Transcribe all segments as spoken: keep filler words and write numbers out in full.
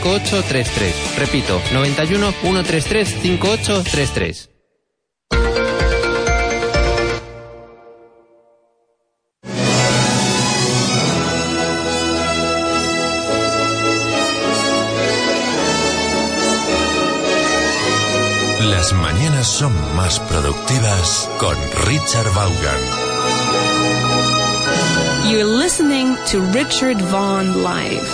cinco ocho tres tres. Repito, noventa y uno, ciento treinta y tres, cincuenta y ocho treinta y tres. Las mañanas son más productivas con Richard Vaughan. You're listening to Richard Vaughan Live.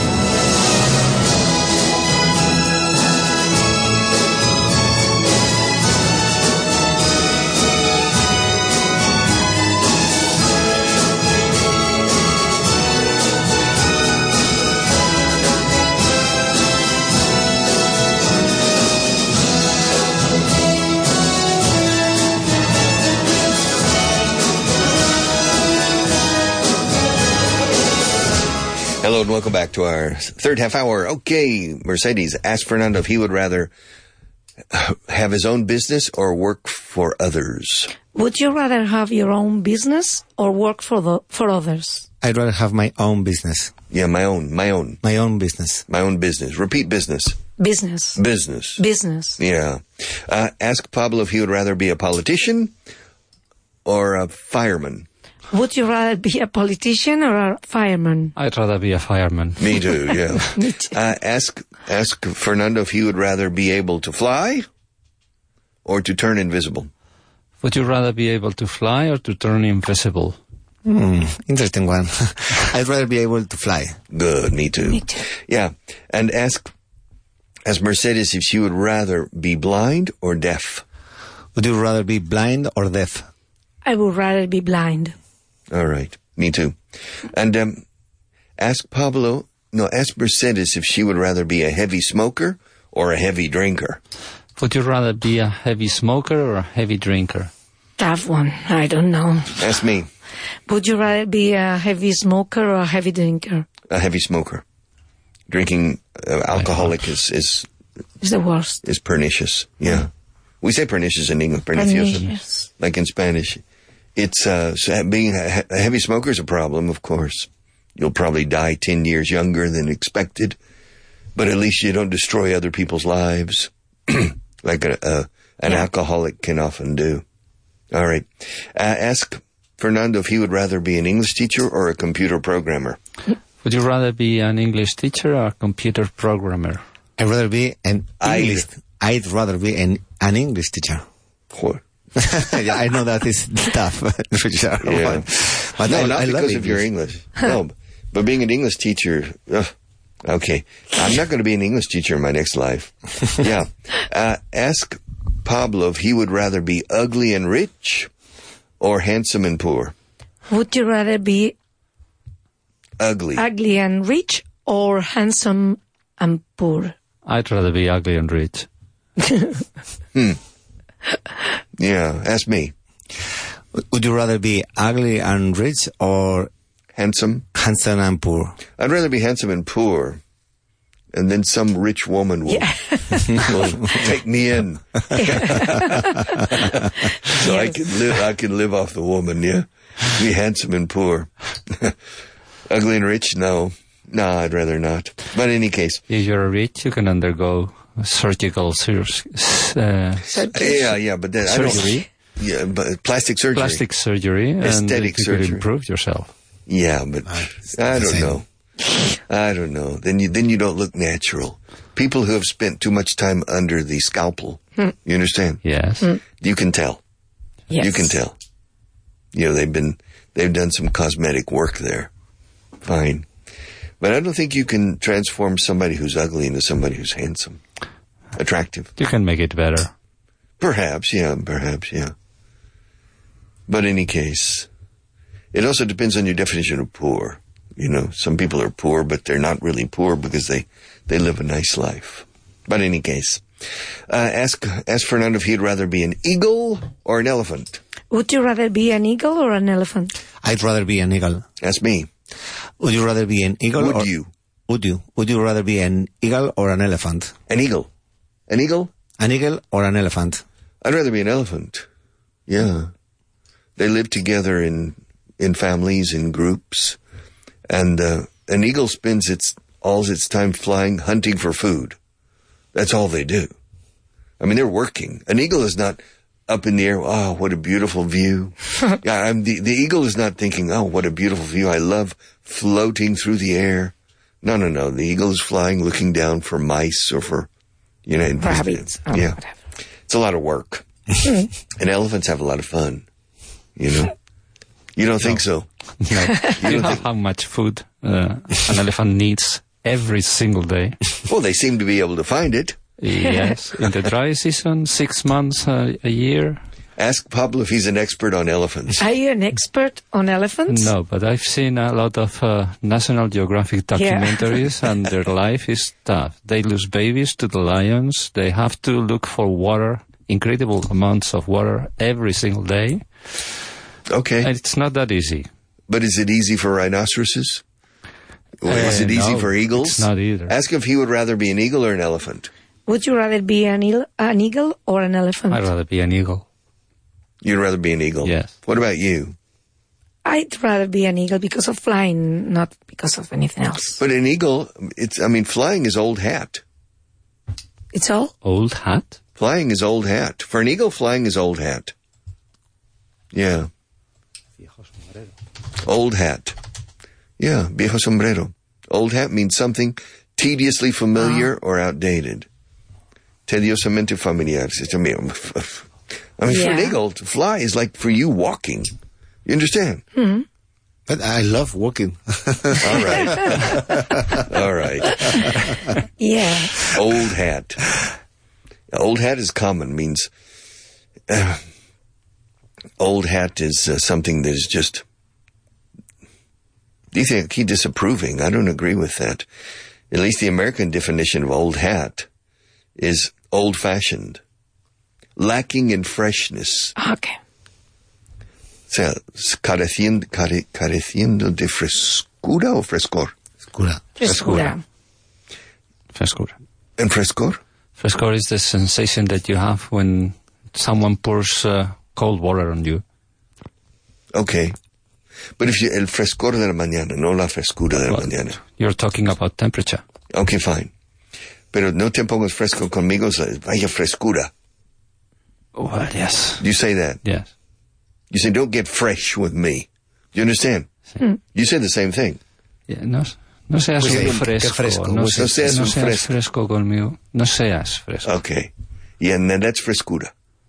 Hello and welcome back to our third half hour. Okay, Mercedes asked Fernando if he would rather have his own business or work for others. Would you rather have your own business or work for the for others? I'd rather have my own business. Yeah, my own, my own. My own business. My own business. Repeat business. Business. Business. Business. Yeah. Uh, ask Pablo if he would rather be a politician or a fireman. Would you rather be a politician or a fireman? I'd rather be a fireman. Me too, yeah. Me too. Uh, ask ask Fernando if he would rather be able to fly or to turn invisible. Would you rather be able to fly or to turn invisible? Hmm, interesting one. I'd rather be able to fly. Good, me too. Me too. Yeah, and ask ask Mercedes if she would rather be blind or deaf. Would you rather be blind or deaf? I would rather be blind. All right, me too. And um, ask Pablo, no, ask Mercedes if she would rather be a heavy smoker or a heavy drinker. Would you rather be a heavy smoker or a heavy drinker? Tough one. I don't know. Ask me. Would you rather be a heavy smoker or a heavy drinker? A heavy smoker. Drinking uh, alcoholic is, is It's the worst. is pernicious. Yeah, we say pernicious in English. Pernicioso, Pernicious. like in Spanish. It's uh, so being a, a heavy smoker is a problem, of course. You'll probably die ten years younger than expected, but at least you don't destroy other people's lives, like a, a, an Yeah. alcoholic can often do. All right. Uh, ask Fernando if he would rather be an English teacher or a computer programmer. Would you rather be an English teacher or a computer programmer? I'd rather be an I- English. I'd rather be an, an English teacher. Wh- Yeah, I know that is tough, Richard. Yeah. But no, I, not I love because of your English. No, but being an English teacher, ugh, okay. I'm not going to be an English teacher in my next life. Yeah. Uh, ask Pablo if he would rather be ugly and rich or handsome and poor. Would you rather be Ugly. ugly and rich or handsome and poor? I'd rather be ugly and rich. Yeah, ask me. Would you rather be ugly and rich or Handsome? handsome and poor? I'd rather be handsome and poor. And then some rich woman will, will take me in. So I can live I can live off the woman, yeah? Be handsome and poor. Ugly and rich? No. No, I'd rather not. But in any case. If you're rich, you can undergo surgical sur- uh, Yeah, yeah, but then I surgery, don't, yeah, but plastic surgery. plastic surgery, and Aesthetic you surgery. could improve yourself. Yeah, but I don't know. I don't know. Then you then you don't look natural. People who have spent too much time under the scalpel, you understand? Yes. You can tell. Yes. You can tell. You know, they've been they've done some cosmetic work there. Fine. But I don't think you can transform somebody who's ugly into somebody who's handsome. Attractive. You can make it better. Perhaps, yeah, perhaps, yeah. But in any case, it also depends on your definition of poor. You know, some people are poor, but they're not really poor because they, they live a nice life. But in any case, uh, ask, ask Fernando if he'd rather be an eagle or an elephant. Would you rather be an eagle or an elephant? I'd rather be an eagle. Ask me. Would you rather be an eagle Would or... you? Would you? Would you rather be an eagle or an elephant? An eagle. An eagle? An eagle or an elephant? I'd rather be an elephant. Yeah. They live together in, in families, in groups. And, uh, an eagle spends its all its time flying, hunting for food. That's all they do. I mean, they're working. An eagle is not up in the air. Oh, what a beautiful view. yeah, I'm the, the eagle is not thinking, oh, what a beautiful view. I love floating through the air. No, no, no. The eagle is flying, looking down for mice or for, you know, rabbits. Oh, yeah. whatever. It's a lot of work. And elephants have a lot of fun, you know. You don't think so? No. You You don't know think, how much food uh, an elephant needs every single day? well, they seem to be able to find it. Yes, in the dry season, six months uh, a year. Ask Pablo if he's an expert on elephants. Are you an expert on elephants? No, but I've seen a lot of uh, National Geographic documentaries, and their life is tough. They lose babies to the lions. They have to look for water, incredible amounts of water every single day. Okay. And it's not that easy. But is it easy for rhinoceroses? Or is Uh, it easy no, for eagles? it's not either. Ask him if he would rather be an eagle or an elephant. Would you rather be an, eagle, an eagle or an elephant? I'd rather be an eagle. You'd rather be an eagle? Yes. What about you? I'd rather be an eagle because of flying, not because of anything else. But an eagle, it's, I mean, flying is old hat. It's all? Old hat? Flying is old hat. For an eagle, flying is old hat. Yeah. Old hat. Yeah, viejo sombrero. Old hat means something tediously familiar or outdated. Tediosamente familiar. I mean, I mean for an Yeah. eagle, to fly is like for you walking. You understand? But I love walking. All right. All right. Yeah. Old hat. Old hat is common, means uh, old hat is uh, something that is just, do you think he disapproving? I don't agree with that. At least the American definition of old hat is old-fashioned, lacking in freshness. Okay. O sea, careciendo, care, careciendo de frescura o frescor. Frescura. Frescura. Frescura. And frescor? Frescor is the sensation that you have when someone pours uh, cold water on you. Okay. But if you, el frescor de la mañana, no la frescura de la Well, mañana. You're talking about temperature. Okay, fine. Pero no te pongas fresco conmigo, vaya frescura. Well, yes. You say that. Yes. You say, don't get fresh with me. You understand? You say the same thing. Yeah, no, no seas Pues, un eh, fresco. qué fresco. No, Pues, se- no seas no un seas fresco. fresco conmigo. No seas fresco. Okay. Yeah, and then that's frescura.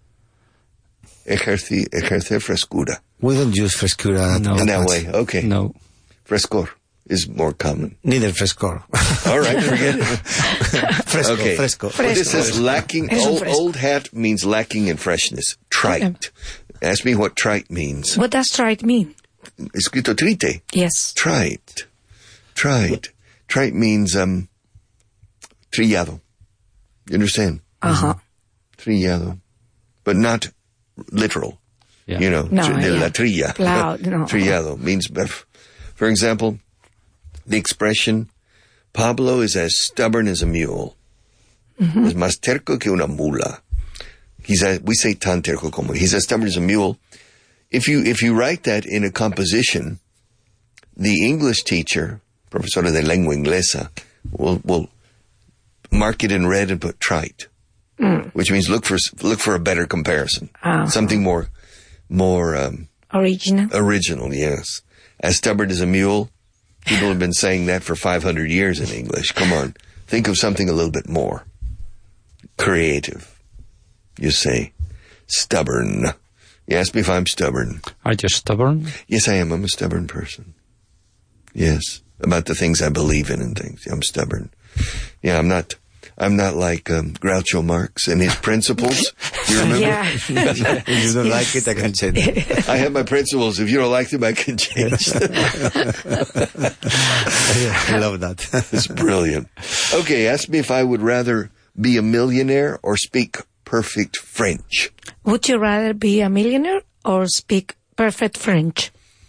Ejerci, ejercer frescura. We don't use frescura No. In that much. way. Okay. No. Frescor is more common. Neither frescor. All right, forget it. fresco, Okay. fresco. But this is lacking, Es un old, fresco. old hat means lacking in freshness. Trite. Ask me what trite means. What does trite mean? Escrito trite. Yes. Trite. Trite. Trite means, um, trillado. You understand? Uh-huh. Trillado. But not literal. Yeah. You know, No, tr- de yeah. la trilla. Plowed, no. Trillado means, for example, the expression, Pablo is as stubborn as a mule. Mm-hmm. Es más terco que una mula. He's a, we say tan terco como, he's as stubborn as a mule. If you, if you write that in a composition, the English teacher, profesora de lengua inglesa, will, will mark it in red and put trite, Mm. which means look for, look for a better comparison. Uh-huh. Something more, more, um, Original. original, yes. As stubborn as a mule, people have been saying that for five hundred years in English. Come on. Think of something a little bit more creative. You say, stubborn. You ask me if I'm stubborn. Are you stubborn? Yes, I am. I'm a stubborn person. Yes. About the things I believe in and things. I'm stubborn. Yeah, I'm not, I'm not like um, Groucho Marx and his principles. Do you remember? Yeah. If you don't like it, I can change it. I have my principles. If you don't like them, I can change them. I love that. It's brilliant. Okay, ask me if I would rather be a millionaire or speak perfect French. Would you rather be a millionaire or speak perfect French?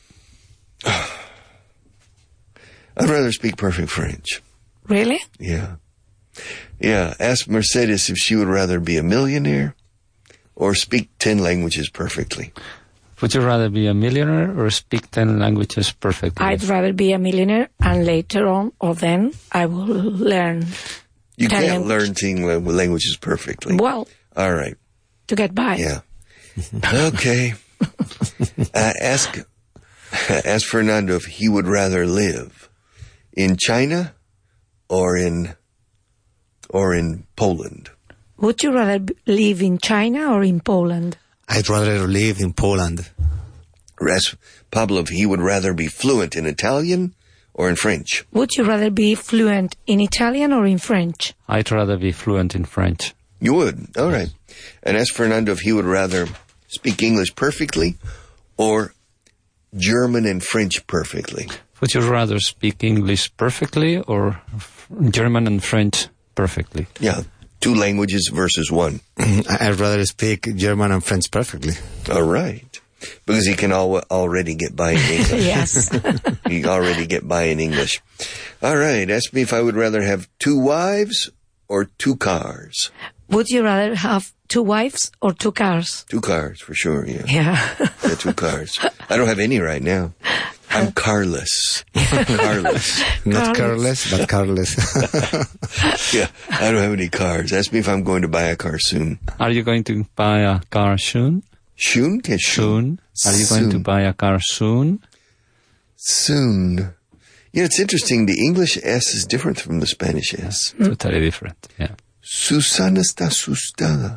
I'd rather speak perfect French. Really? Yeah. Yeah, ask Mercedes if she would rather be a millionaire or speak ten languages perfectly. Would you rather be a millionaire or speak ten languages perfectly? I'd rather be a millionaire, and later on, or then, I will learn. You ten can't language. learn ten la- languages perfectly. Well, All right. to get by. Yeah. Okay. Uh, ask ask Fernando if he would rather live in China or in or in Poland. Would you rather b- live in China or in Poland? I'd rather live in Poland. Ask Pablo if he would rather be fluent in Italian or in French. Would you rather be fluent in Italian or in French? I'd rather be fluent in French. You would? All right. And ask Fernando if he would rather speak English perfectly or German and French perfectly. Would you rather speak English perfectly or f- German and French perfectly? Yeah. Two languages versus one. I'd rather speak German and French perfectly. All right. Because he can al- already get by in English. Yes. He already get by in English. All right. Ask me if I would rather have two wives or two cars. Would you rather have two wives or two cars? Two cars, for sure, yeah. Yeah. Yeah, two cars. I don't have any right now. I'm carless. Carless. Not Carless. careless, but carless. Yeah, I don't have any cars. Ask me if I'm going to buy a car soon. Are you going to buy a car soon? Soon? Okay, soon. Soon? Are you going to Soon. buy a car soon? Soon. Yeah, it's interesting. The English S is different from the Spanish S. Totally different, yeah. Susana está asustada.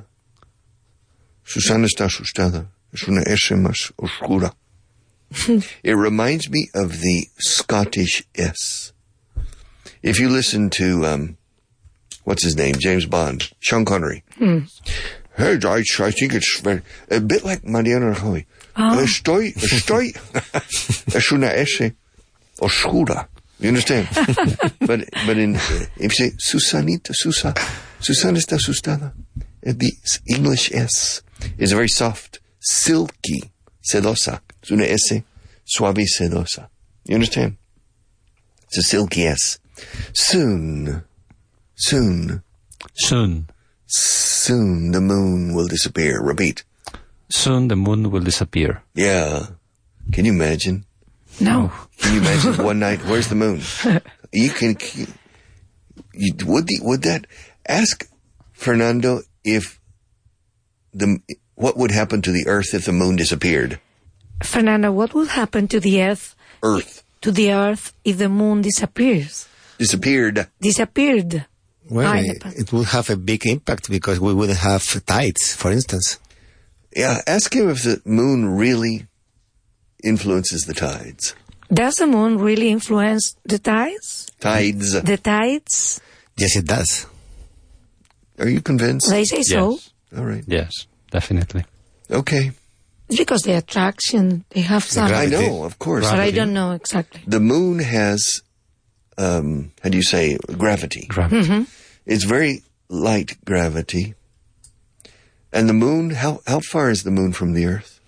Susana está asustada. Es una S más oscura. It reminds me of the Scottish S. If you listen to, um, what's his name? James Bond. Sean Connery. Hmm. Hey, I, I think it's very, a bit like Mariano Rajoy. Oh. Estoy, estoy, es una S oscura. You understand? but but in, if you say Susanita, Susa, Susana está asustada, the English S is very soft, silky, sedosa. Es una S suave y sedosa. You understand? It's a silky S. Soon, soon, Soon. soon the moon will disappear. Repeat. Soon the moon will disappear. Yeah. Can you imagine? No. Can you imagine one night? Where's the moon? You can. You, would the, would that ask Fernando if the what would happen to the Earth if the moon disappeared? Fernando, what will happen to the Earth? Earth To the Earth if the moon disappears? disappeared. Disappeared. Well, Ah, it, it would have a big impact because we would have tides, for instance. Yeah. Ask him if the moon really influences the tides. Does the moon really influence the tides? Tides. The tides? Yes, it does. Are you convinced? They say so. Yes. All right. Yes, definitely. Okay. It's because the attraction, they have some. I Gravity. know, of course. But I don't know exactly. The moon has, um, how do you say, gravity. Gravity. It's very light gravity. And the moon, how how far is the moon from the Earth?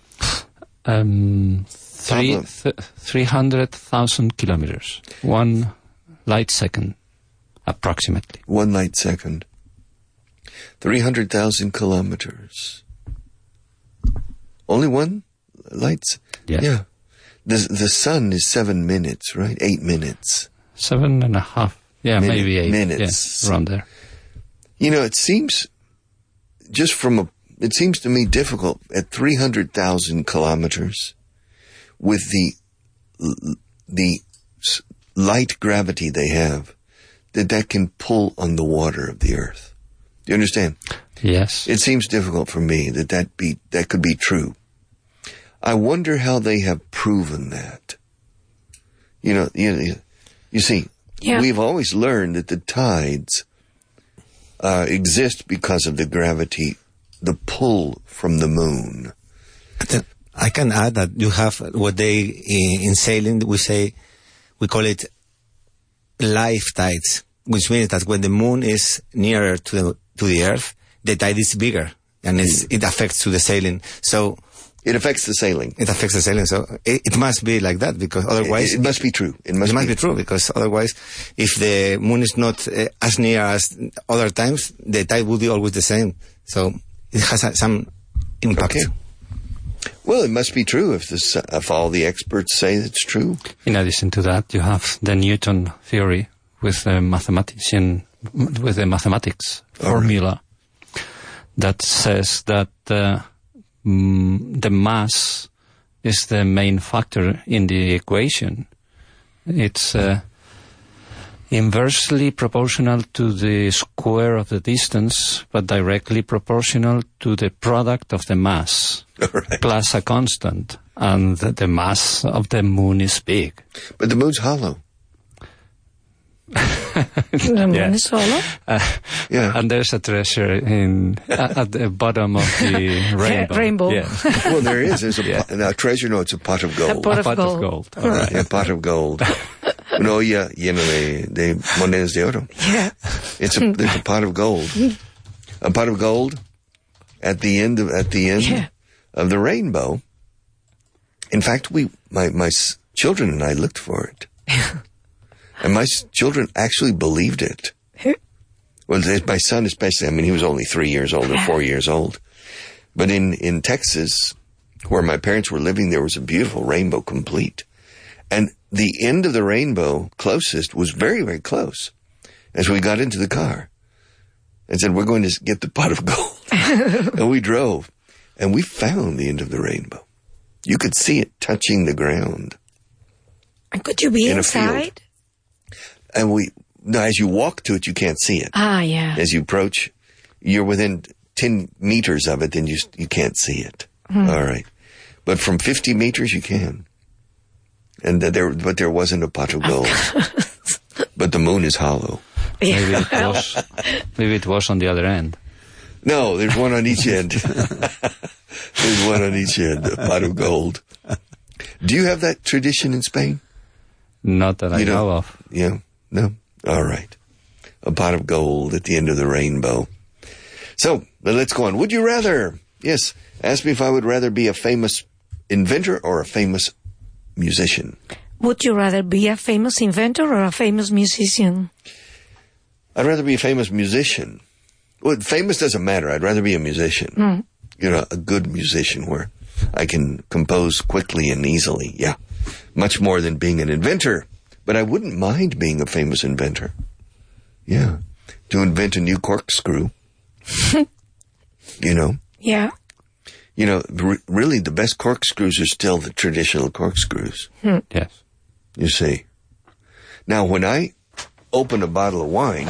Um, three, Pablo. th- three hundred thousand kilometers. One light second, approximately. One light second. three hundred thousand kilometers. Only one light? s- Yes. Yeah. The, the sun is seven minutes, right? Eight minutes. Seven and a half. Yeah, Minute- maybe eight. minutes. Yeah, around there. You know, it seems, just from a, it seems to me difficult at three hundred thousand kilometers with the, the s- light gravity they have, that that can pull on the water of the earth. Do you understand? Yes. It seems difficult for me that that be, that could be true. I wonder how they have proven that. You know, you, you see, Yeah. we've always learned that the tides uh, exist because of the gravity, the pull from the moon. Then I can add that you have what they, in, in sailing, we say, we call it life tides, which means that when the moon is nearer to the, to the earth, the tide is bigger and it's, it affects to the sailing. So It affects the sailing. it affects the sailing. So it, it must be like that because otherwise It, it must be true. It must, it must be true because otherwise, if the moon is not uh, as near as other times, the tide would be always the same. So it has uh, some impact. Okay. Well, it must be true if this, if all the experts say it's true. In addition to that, you have the Newton theory with the mathematician, with the mathematics formula that says that uh, mm, the mass is the main factor in the equation. It's uh, inversely proportional to the square of the distance, but directly proportional to the product of the mass, Right. plus a constant. And the, the mass of the moon is big. But the moon's hollow. The moon Yeah. is hollow. Uh, Yeah. And there's a treasure in at, at the bottom of the rainbow. rainbow. Yeah. Well, there is. There's a, Yeah. pot, a treasure. No, it's a pot of gold. pot A of pot gold. of gold. All right, a pot of gold. Una olla llena de, de monedas de oro. Yeah. It's a, there's a pot of gold. A pot of gold at the end of, at the end Yeah. of the rainbow. In fact, we, my, my s- children and I looked for it. And my s- children actually believed it. Well, they- my son especially, I mean, he was only three years old or four years old. But in, in Texas, where my parents were living, there was a beautiful rainbow complete. And the end of the rainbow closest was very, very close as we got into the car and said, we're going to get the pot of gold. And we drove and we found the end of the rainbow. You could see it touching the ground. And could you be In a field. inside? And we, no, as you walk to it, you can't see it. Ah, yeah. As you approach, you're within ten meters of it, then you, you can't see it. All right. But from fifty meters, you can. And that there, but there wasn't a pot of gold. But the moon is hollow. Maybe it was. Maybe it was on the other end. No, there's one on each end. There's one on each end, a pot of gold. Do you have that tradition in Spain? Not that I You don't- know of. Yeah? No? All right. A pot of gold at the end of the rainbow. So, then let's go on. Would you rather? Yes. Ask me if I would rather be a famous inventor or a famous musician. Would you rather be a famous inventor or a famous musician? I'd rather be a famous musician. Well, famous doesn't matter. I'd rather be a musician. You know, a good musician where I can compose quickly and easily. Yeah. Much more than being an inventor. But I wouldn't mind being a famous inventor. Yeah. To invent a new corkscrew. You know? Yeah. You know, r- really the best corkscrews are still the traditional corkscrews. Yes. You see. Now, when I open a bottle of wine,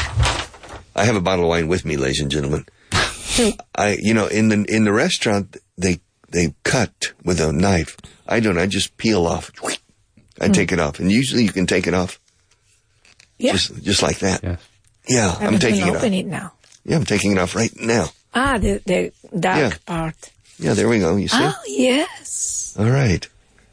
I have a bottle of wine with me, ladies and gentlemen. I, you know, in the in the restaurant, they they cut with a knife. I don't. I just peel off. I take it off, and usually you can take it off Yeah. just just like that. Yes. Yeah, I'm I'm taking it off. open it now. Yeah, I'm taking it off right now. Ah, the, the dark Yeah. part. Yeah, there we go. You see? Oh, yes. All right.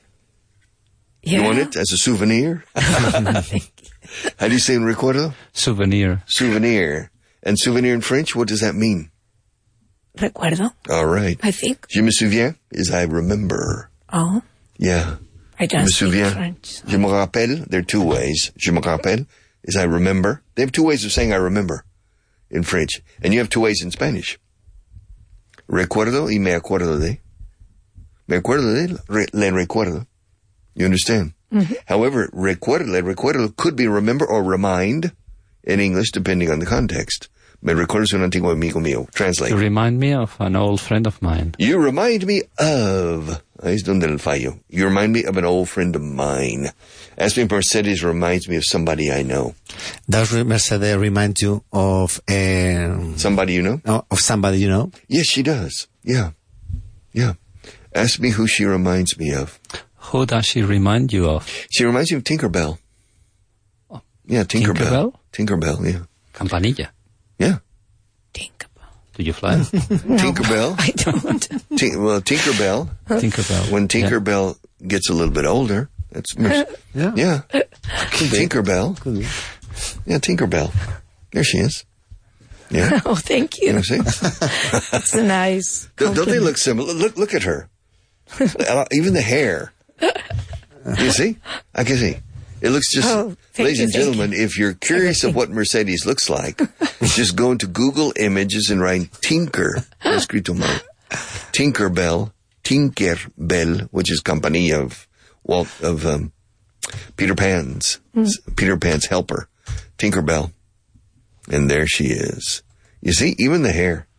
Yeah. You want it as a souvenir? How do you say in recuerdo? Souvenir. Souvenir. And souvenir in French, what does that mean? Recuerdo, All right. I think. Je me souviens is I remember. Oh, Yeah. I Je me don't speak souviens. French. Je me rappelle. There are two ways. Je me rappelle is I remember. They have two ways of saying I remember in French. And you have two ways in Spanish. Recuerdo y me acuerdo de. Me acuerdo de, re, le recuerdo. You understand? However, recuerdo, le recuerdo could be remember or remind in English, depending on the context. Me recuerdas un antiguo amigo mío. Translate. You remind me of an old friend of mine. You remind me of... Ahí es donde el fallo. You remind me of an old friend of mine. Ask me if Mercedes reminds me of somebody I know. Does Mercedes remind you of um, Somebody you know? of somebody you know? Yes, she does. Yeah. Yeah. Ask me who she reminds me of. Who does she remind you of? She reminds me of Tinkerbell. Yeah, Tinkerbell. Tinkerbell, yeah. Campanilla. Yeah. Tinkerbell. Do you fly? Tinkerbell. I don't. Tink, well, Tinkerbell. Tinkerbell. When Yeah. Tinkerbell gets a little bit older, that's... Mer- Yeah. yeah. Tinkerbell. Could be. Yeah, Tinkerbell. There she is. Yeah. Oh, thank You you. know, see? It's a nice. Don't, don't they compliment. look similar? Look, look at her. Even the hair. You see? I can see. It looks just, Oh, thank ladies you, and thank gentlemen, if you're curious of what Mercedes looks like, just go into Google Images and write Tinker, escrito mal, Tinkerbell, Tinkerbell, which is company of Walt of um, Peter Pan's mm. Peter Pan's helper, Tinkerbell, and there she is. You see, even the hair,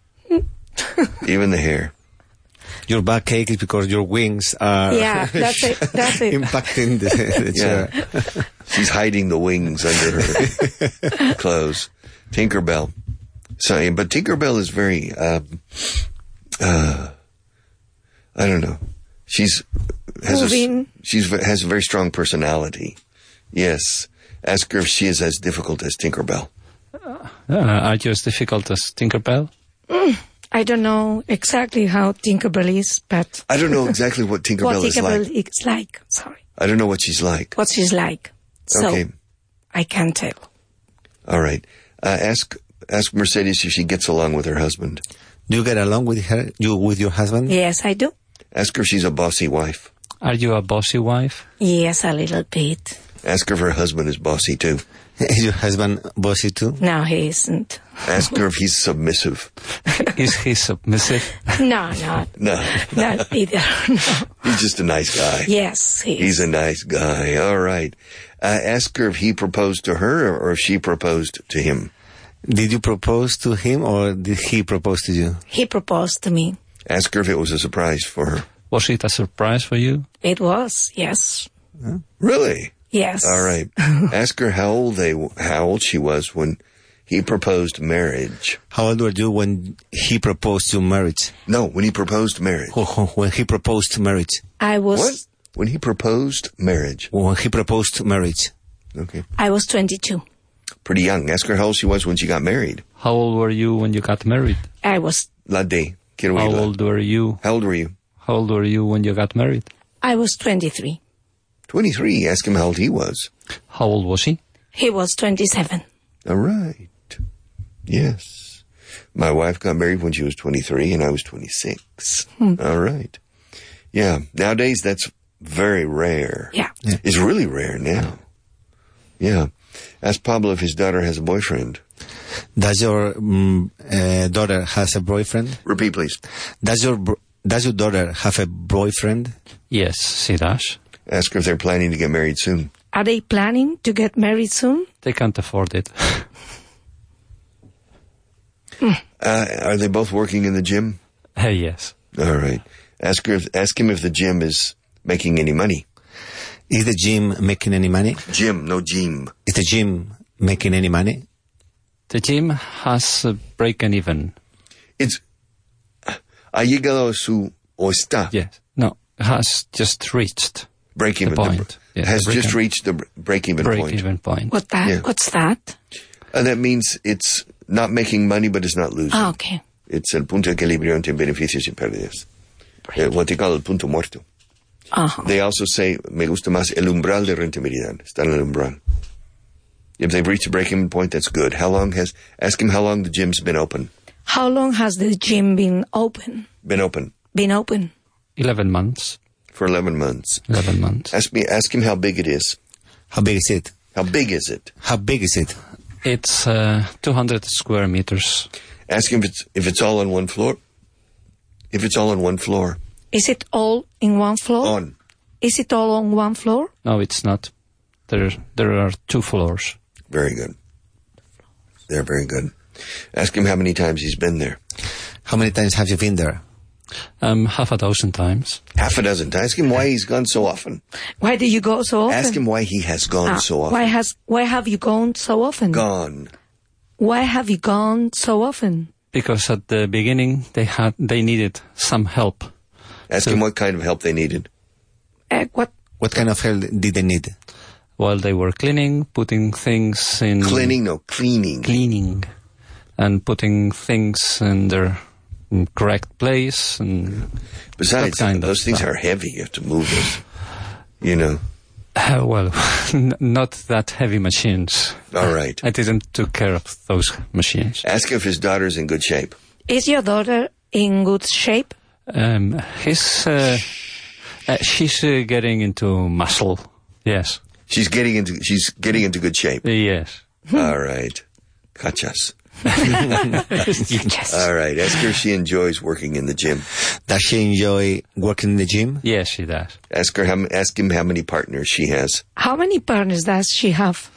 even the hair. Your back ache is because your wings are yeah, that's it. That's it. impacting the, the chair. Yeah. She's hiding the wings under her clothes. Tinkerbell. So, but Tinkerbell is very, um, uh, I don't know. She's has a, she's has a very strong personality. Yes. Ask her if she is as difficult as Tinkerbell. Uh, are you as difficult as Tinkerbell? Mm. I don't know exactly how Tinkerbell is, but... I don't know exactly what Tinkerbell, what is like. What Tinkerbell is like, sorry. I don't know what she's like. What she's like. So, okay. I can't tell. All right. Uh, ask ask Mercedes if she gets along with her husband. Do you get along with her, you with your husband? Yes, I do. Ask her if she's a bossy wife. Are you a bossy wife? Yes, a little bit. Ask her if her husband is bossy too. Is your husband bossy too? No, he isn't. Ask her if he's submissive. Is he submissive? No, not. No. Not either. No. He's just a nice guy. Yes, he is. He's a nice guy. All right. Uh, ask her if he proposed to her or if she proposed to him. Did you propose to him or did he propose to you? He proposed to me. Ask her if it was a surprise for her. Was it a surprise for you? It was, yes. Huh? Really? Yes. All right. Ask her how old they, how old she was when he proposed marriage. How old were you when he proposed to marriage? No, when he proposed marriage. When he proposed to marriage. I was... What? When he proposed marriage. When he proposed to marriage. Okay. I was twenty-two. Pretty young. Ask her how old she was when she got married. How old were you when you got married? I was... La de. How old were you? How old were you? How old were you when you got married? I was twenty-three. twenty-three. Ask him how old he was. How old was he? He was twenty-seven. All right. Yes. My wife got married when she was twenty-three and I was twenty-six. Hmm. All right. Yeah. Nowadays, that's very rare. Yeah. yeah. It's really rare now. Yeah. Ask Pablo if his daughter has a boyfriend. Does your um, uh, daughter has a boyfriend? Repeat, please. Does your does your daughter have a boyfriend? Yes, she does. Ask her if they're planning to get married soon. Are they planning to get married soon? They can't afford it. uh, are they both working in the gym? Uh, yes. All right. Ask her. If, ask him if the gym is making any money. Is the gym making any money? Gym, no gym. Is the gym making any money? The gym has a break and even. It's ha llegado a su o está. Yes. No, has just reached break even the point. The, yes, has the just even, reached the break even break point. Even point. What that? Yeah. What's that? And that means it's not making money, but it's not losing. Ah, okay. It's el punto de equilibrio entre beneficios y pérdidas. Eh, what they call el punto muerto. Uh-huh. They also say, me gusta más el umbral de rentabilidad. Está en el umbral. If they've reached a break-even point, that's good. How long has, ask him how long the gym's been open. How long has the gym been open? Been open. Been open. Eleven months. For eleven months. Eleven months. Ask me, ask him how big it is. How big is it? How big is it? How big is it? It's uh, two hundred square meters. Ask him if it's, if it's all on one floor. If it's all on one floor. Is it all in one floor? On. Is it all on one floor? No, it's not. There, there are two floors. Very good. They're very good. Ask him how many times he's been there. How many times have you been there? Um, half a dozen times. Half a dozen times. Ask him why he's gone so often. Why do you go so often? Ask him why he has gone ah, so often. Why has? Why have you gone so often? Gone. Why have you gone so often? Because at the beginning they had they needed some help. Ask so, him what kind of help they needed. Uh, what? What kind of help did they need? Well, they were cleaning, putting things in... Cleaning? No, cleaning. Cleaning. And putting things in their correct place. And besides, kind those of things stuff. are heavy. You have to move those. You know. Uh, well, n- not that heavy machines. All right. I didn't take care of those machines. Ask if his daughter's in good shape. Is your daughter in good shape? Um, his, uh, uh, she's uh, getting into muscle. Yes. She's getting into she's getting into good shape. Uh, yes. All right. Cachas. Yes. All right. Ask her if she enjoys working in the gym. Does she enjoy working in the gym? Yes, she does. Ask her how, ask him how many partners she has. How many partners does she have?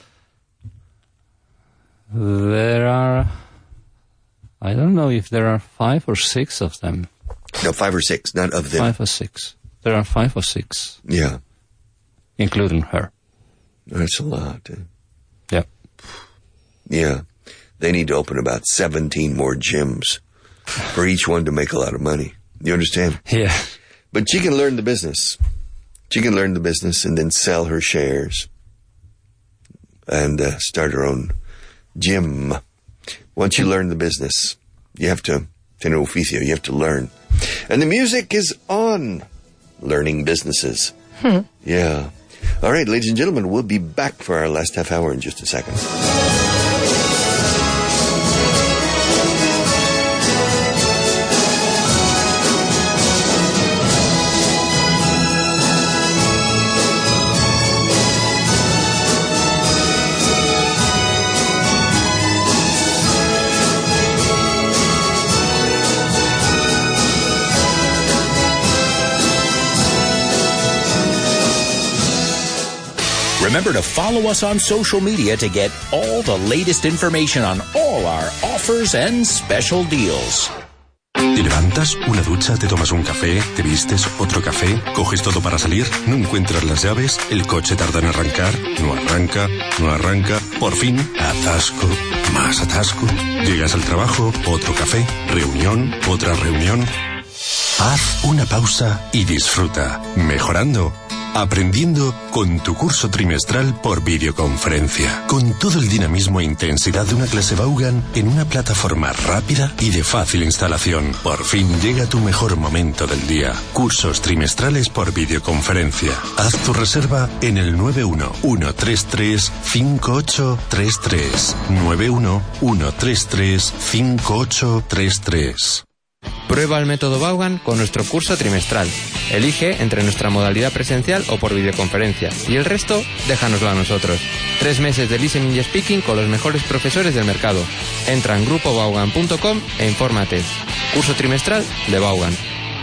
There are, I don't know if there are five or six of them. No, five or six, not of them. Five or six. There are five or six. Yeah. Including her. That's a lot. Eh? Yeah. Yeah. They need to open about seventeen more gyms for each one to make a lot of money. You understand? Yeah. But she can learn the business. She can learn the business and then sell her shares and uh, start her own gym. Once you learn the business, you have to, tener oficio, you have to learn. And the music is on learning businesses. Hmm. Yeah. All right, ladies and gentlemen, we'll be back for our last half hour in just a second. Remember to follow us on social media to get all the latest information on all our offers and special deals. ¿Te levantas, una ducha, te tomas un café, te vistes, otro café, coges todo para salir, no encuentras las llaves, el coche tarda en arrancar, no arranca, no arranca, por fin, atasco, más atasco, llegas al trabajo, otro café, reunión, otra reunión? Haz una pausa y disfruta, mejorando, aprendiendo con tu curso trimestral por videoconferencia, con todo el dinamismo e intensidad de una clase Vaughan en una plataforma rápida y de fácil instalación. Por fin llega tu mejor momento del día. Cursos trimestrales por videoconferencia. Haz tu reserva en el nueve uno uno tres tres cinco ocho tres tres. nueve uno uno tres tres cinco ocho tres tres. Prueba el método Vaughan con nuestro curso trimestral. Elige entre nuestra modalidad presencial o por videoconferencia. Y el resto, déjanoslo a nosotros. Tres meses de listening y speaking con los mejores profesores del mercado. Entra en grupo vaughan punto com e infórmate. Curso trimestral de Vaughan.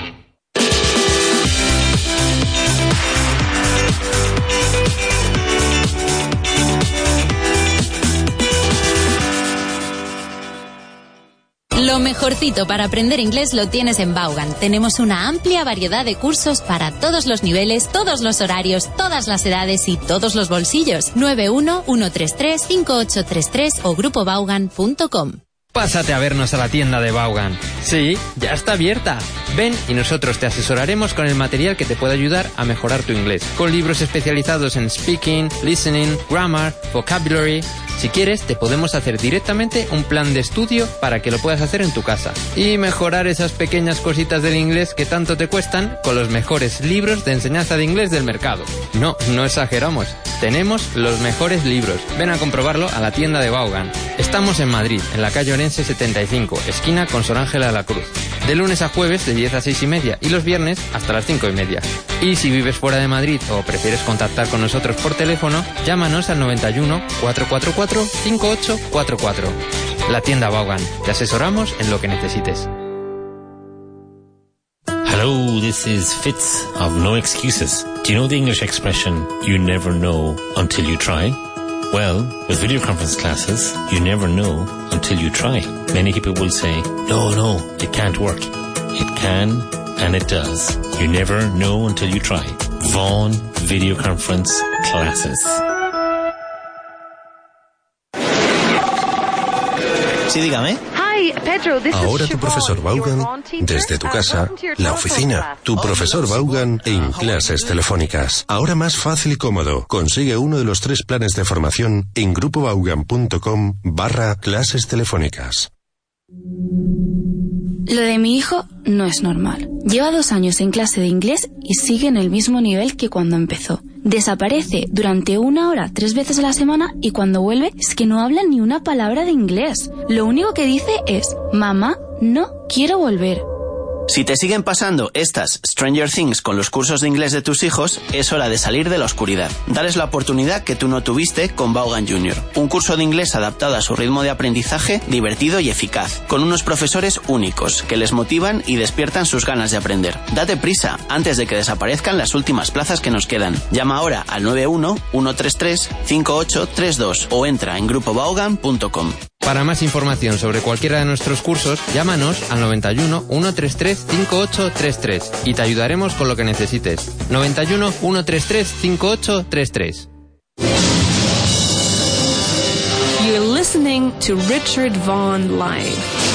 Lo mejorcito para aprender inglés lo tienes en Vaughan. Tenemos una amplia variedad de cursos para todos los niveles, todos los horarios, todas las edades y todos los bolsillos. nueve uno uno tres tres cinco ocho tres tres o grupo vaughan punto com. Pásate a vernos a la tienda de Vaughan. Sí, ya está abierta. Ven y nosotros te asesoraremos con el material que te puede ayudar a mejorar tu inglés. Con libros especializados en speaking, listening, grammar, vocabulary. Si quieres, te podemos hacer directamente un plan de estudio para que lo puedas hacer en tu casa. Y mejorar esas pequeñas cositas del inglés que tanto te cuestan con los mejores libros de enseñanza de inglés del mercado. No, no exageramos. Tenemos los mejores libros. Ven a comprobarlo a la tienda de Vaughan. Estamos en Madrid, en la calle Orense setenta y cinco, esquina con Sor Ángela de la Cruz. De lunes a jueves de diez a seis y media y los viernes hasta las cinco y media. Y si vives fuera de Madrid o prefieres contactar con nosotros por teléfono, llámanos al noventa y uno cuatro cuatro cuatro cinco ocho cuatro cuatro. La tienda Vaughan. Te asesoramos en lo que necesites. Hello, this is Fitz of No Excuses. Do you know the English expression, you never know until you try? Well, with video conference classes, you never know until you try. Many people will say, no, no, it can't work. It can, and it does. You never know until you try. Vaughan Video Conference Classes. Sí, dígame. Ahora tu profesor Vaughan, desde tu casa, la oficina, tu profesor Vaughan en clases telefónicas. Ahora más fácil y cómodo. Consigue uno de los tres planes de formación en grupo vaughan punto com barra clases telefónicas. Lo de mi hijo no es normal. Lleva dos años en clase de inglés y sigue en el mismo nivel que cuando empezó. Desaparece durante una hora tres veces a la semana y cuando vuelve es que no habla ni una palabra de inglés. Lo único que dice es, mamá, no quiero volver. Si te siguen pasando estas Stranger Things con los cursos de inglés de tus hijos, es hora de salir de la oscuridad. Dales la oportunidad que tú no tuviste con Vaughan junior Un curso de inglés adaptado a su ritmo de aprendizaje, divertido y eficaz, con unos profesores únicos que les motivan y despiertan sus ganas de aprender. Date prisa, antes de que desaparezcan las últimas plazas que nos quedan. Llama ahora al nueve uno, uno tres tres, cinco ocho tres dos o entra en grupo vaughan punto com. Para más información sobre cualquiera de nuestros cursos, llámanos al noventa y uno, ciento treinta y tres, cincuenta y ocho treinta y tres y te ayudaremos con lo que necesites. noventa y uno, ciento treinta y tres, cincuenta y ocho treinta y tres. You're listening to Richard Vaughan Live.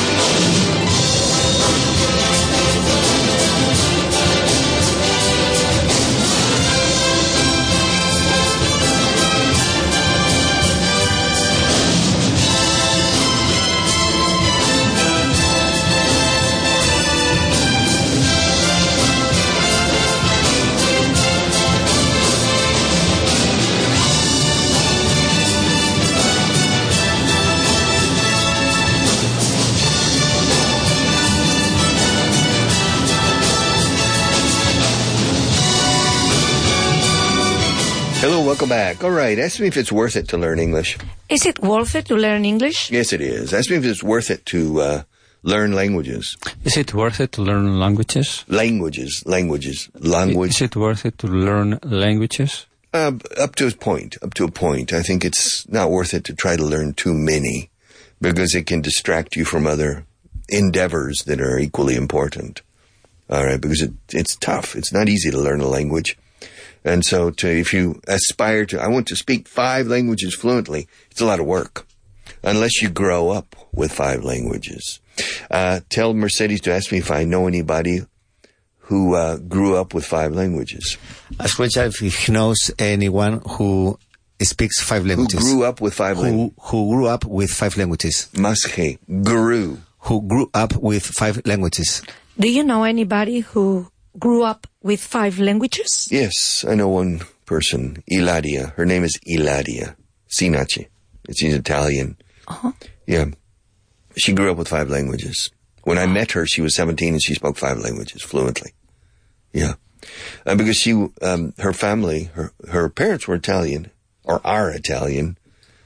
Hello, welcome back. All right, ask me if it's worth it to learn English. Is it worth it to learn English? Yes, it is. Ask me if it's worth it to uh, learn languages. Is it worth it to learn languages? Languages, languages, language. Is it worth it to learn languages? Uh, up to a point, up to a point. I think it's not worth it to try to learn too many because it can distract you from other endeavors that are equally important. All right, because it, it's tough. It's not easy to learn a language. And so to, if you aspire to, I want to speak five languages fluently, it's a lot of work. Unless you grow up with five languages. Uh, tell Mercedes to ask me if I know anybody who uh, grew up with five languages. Ask Richard if he knows anyone who speaks five languages. Who grew up with five languages. Who grew up with five languages. Masje, grew. Who grew up with five languages. Do you know anybody who grew up with five languages? Yes, I know one person, Ilaria. Her name is Ilaria Sinaci. She's Italian. Uh-huh. Yeah. She grew up with five languages. When I met her, she was seventeen and she spoke five languages fluently. Yeah. Uh, because she, um, her family, her, her parents were Italian, or are Italian,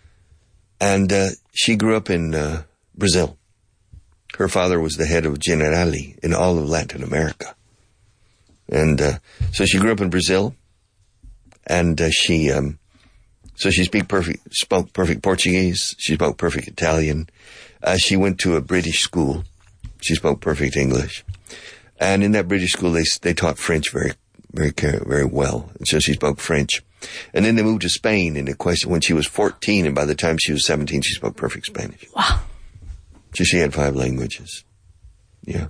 and uh, she grew up in uh, Brazil. Her father was the head of Generali in all of Latin America. And uh, so she grew up in Brazil, and uh, she, um, so she speak perfect, spoke perfect Portuguese, she spoke perfect Italian. Uh, she went to a British school. She spoke perfect English. And in that British school, they they taught French very, very, very well. And so she spoke French. And then they moved to Spain in the question when she was fourteen, and by the time she was seventeen, she spoke perfect Spanish. Wow. So she had five languages. Yeah.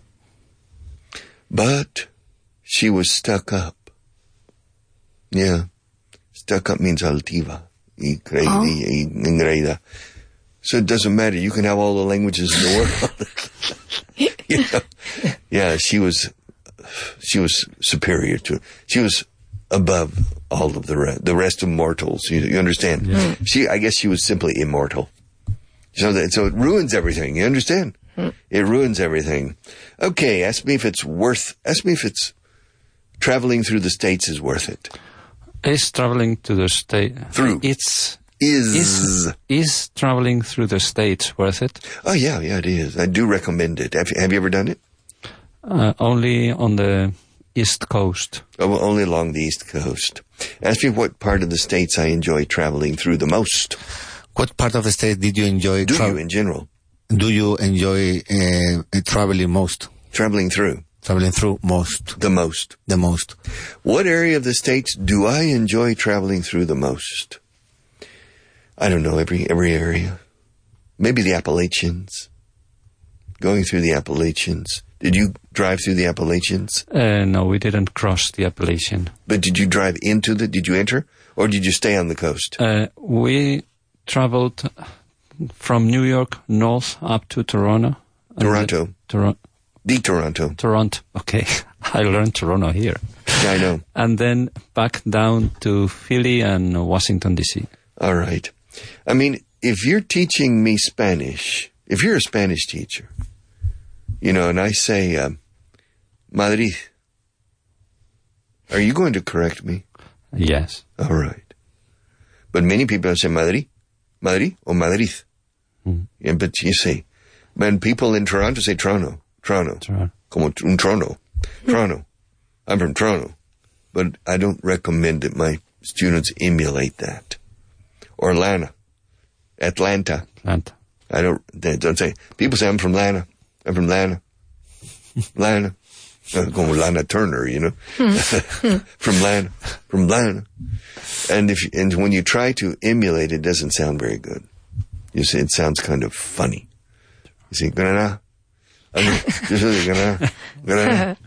But she was stuck up. Yeah. Stuck up means altiva. Y cre- Oh. y, y engreída. So it doesn't matter. You can have all the languages in the world. You know? Yeah, she was, she was superior to, she was above all of the rest, the rest of mortals. You, you understand? Yeah. She, I guess she was simply immortal. So that, so it ruins everything. You understand? Hmm. It ruins everything. Okay, ask me if it's worth, ask me if it's, traveling through the States is worth it. Is traveling to the state through it's is is is traveling through the States worth it? Oh yeah, yeah, it is. I do recommend it. Have you, have you ever done it? Uh, only on the East Coast. Oh, well, only along the East Coast. Ask me what part of the States I enjoy traveling through the most. What part of the state did you enjoy? Do tra- you in general? Do you enjoy uh, traveling most? Traveling through. Traveling through most. The most. The most. What area of the States do I enjoy traveling through the most? I don't know, every every area. Maybe the Appalachians. Going through the Appalachians. Did you drive through the Appalachians? Uh, no, we didn't cross the Appalachian. But did you drive into the, did you enter? Or did you stay on the coast? Uh, we traveled from New York north up to Toronto. Toronto. Toronto. The Toronto. Toronto. Okay. I learned Toronto here. Yeah, I know. And then back down to Philly and Washington, D C. All right. I mean, if you're teaching me Spanish, if you're a Spanish teacher, you know, and I say, um, Madrid. Are you going to correct me? Yes. All right. But many people say Madrid, Madrid or Madrid. Mm. Yeah, but you say, man, people in Toronto say Toronto, Toronto, Toronto. Como un Toronto, Toronto. I'm from Toronto, but I don't recommend that my students emulate that. Or Atlanta, Atlanta. Atlanta. I don't. They don't say. People say I'm from Lana. I'm from Lana. Lana. Uh, como Lana Turner, you know, from Lana, from Lana. And if and when you try to emulate, it doesn't sound very good. You say it sounds kind of funny. You say Granada. I mean, you say Granada, Granada,